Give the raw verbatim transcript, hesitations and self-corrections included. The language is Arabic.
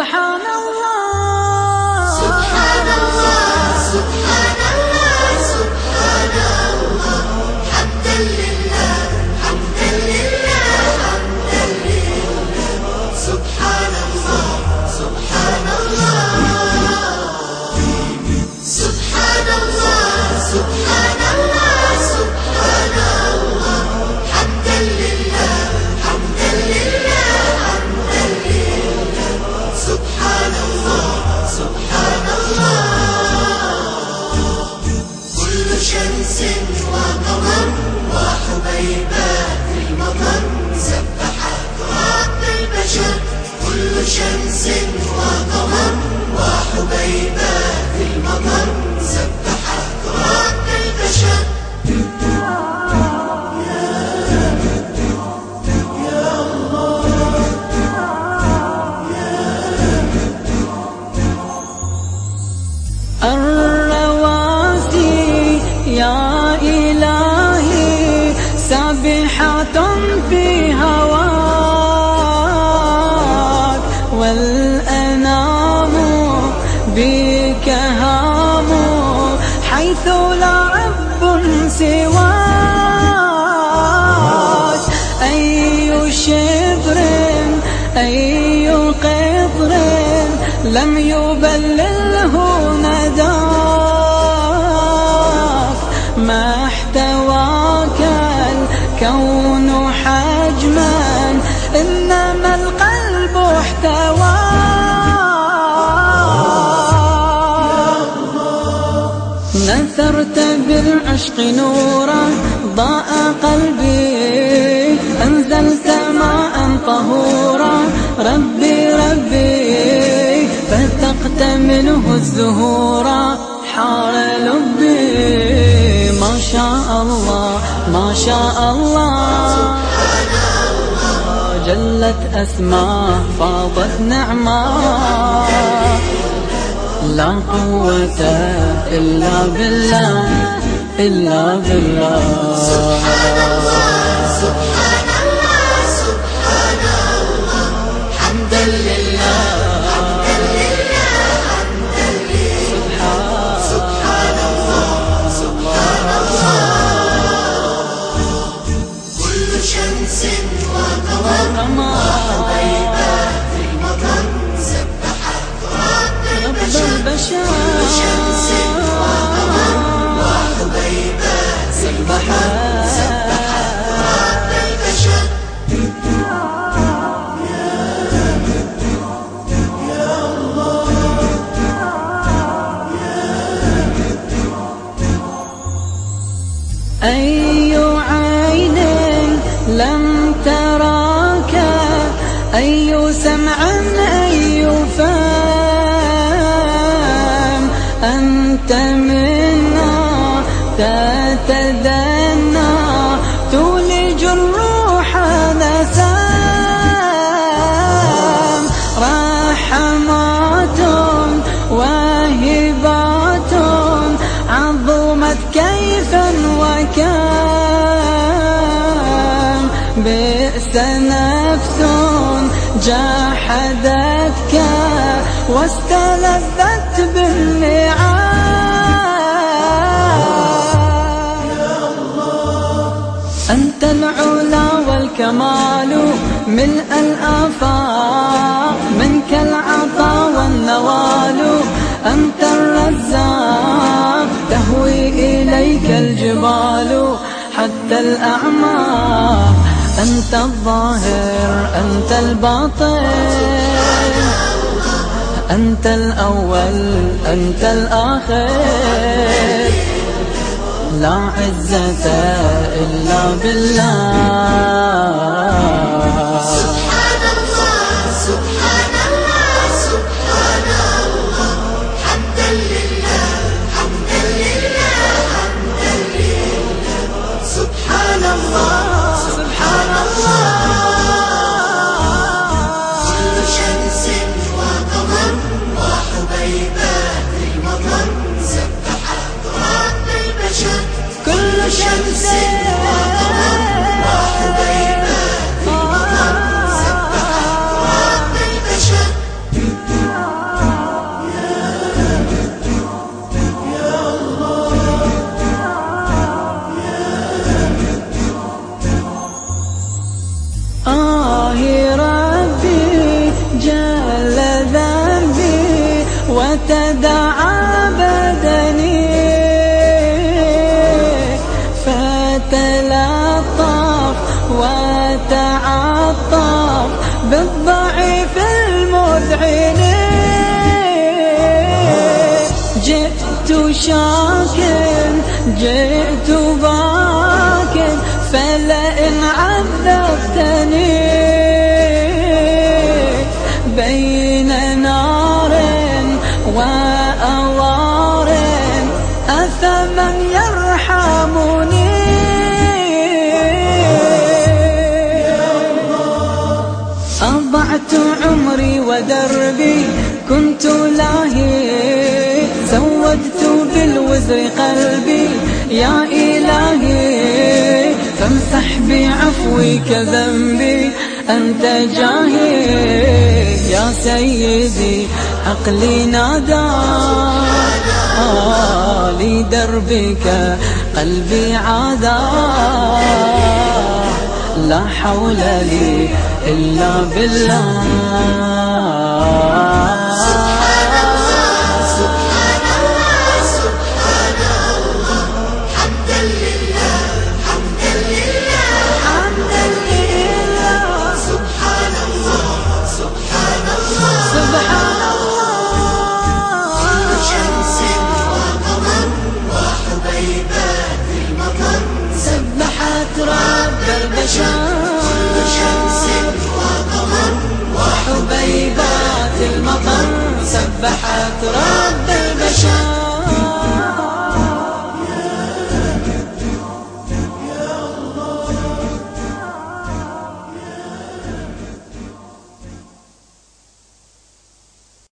سبحان الله سبحان الله سبحان الله سبحان الله حمدا لله حمدا لله حمدا لله سبحان الله سبحان الله سبحان الله سبحان الله سبحان الله حمدا لله حمدا لله حمدا لله سبحان الله سبحان الله كل شمس وقمر وحبيبات المطر سبحت رب البشر كل شمس وقمر وحبيبات المطر سبحت رب البشر الرواسي يا إلهي سابحة في هواك والأنام بك هام حيث لا رب سواك أي شبر أي قطر لم يبلله نداك ما احتواك الكون حجما إنما القلب احتواك نثرت بالعشق نورا ضاء قلبي أنزلت ماء طهورا ربي ربي فتقت منه الزهور حار لبي ما شاء الله ما شاء الله جلت أسماء فاضت نعمة لا قوة إلا بالله إلا بالله سبحان الله سبحان الله سبحان الله حمدا لله حمدا لله حمدا لله سبحان الله سبحان الله كل شمس وقمر وحبيبات المطر سبحت رب البشر كل شمس وقمر وحبيبات المطر سبحت رب البشر أي عين لم تراك أي سمع أي فم أنت منا تتدنى تولج الروح نسام رحمات واهبات عظمت كيفا وكم بئس نفس جاحدتك واستلذت بالنعام أنت العلا والكمال ملء الآفاق منك العطاء والنوال أنت الرزاق تهوي إليك الجبال حتى الأعماق أنت الظاهر أنت الباطن أنت الأول أنت الآخر لا عزة إلا بالله سبحان الله سبحان الله سبحان الله حمدا لله حمدا لله حمدا لله سبحان الله سبحان الله كل شمس وقمر وحبيبات المطر سبحت رب البشر كل شمس وقمر وحبيبات المطر وتداعى بدني فتلطف وتعطف بالضعيف المذعن. جئت شاكن جئت باكن فلئن عذبتني بين نار وأوار أثمن يرحمني. أضعت عمري ودربي كنت لاهي زودت بالوزر قلبي يا إلهي فامسح بعفوك ذنبي أنت جاهي يا سيدي عقلي نادى آه لدربك قلبي عادا لا حول لي إلا بالله. سبحان الله سبحان الله سبحان الله حمدا لله حمدا لله حمدا لله. سبحان الله سبحان الله سبحان الله. كل شمس وقمر وحبيبات المطر سبحت رب البشر. كل شمس وقمر وحبيبات المطر سبحت رب البشر.